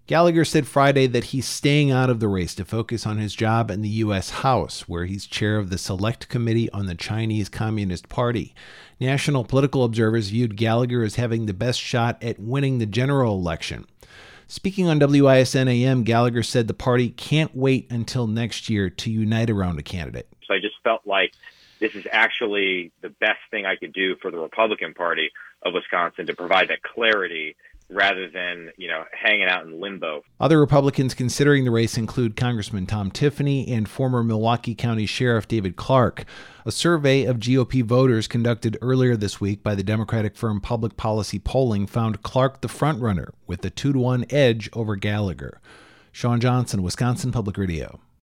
Gallagher said Friday that he's staying out of the race to focus on his job in the U.S. House, where he's chair of the Select Committee on the Chinese Communist Party. National political observers viewed Gallagher as having the best shot at winning the general election. Speaking on WISN-AM, Gallagher said the party can't wait until next year to unite around a candidate. So I just felt like this is actually the best thing I could do for the Republican Party of Wisconsin to provide that clarity rather than, hanging out in limbo. Other Republicans considering the race include Congressman Tom Tiffany and former Milwaukee County Sheriff David Clark. A survey of GOP voters conducted earlier this week by the Democratic firm Public Policy Polling found Clark the frontrunner with a 2-1 edge over Gallagher. Sean Johnson, Wisconsin Public Radio.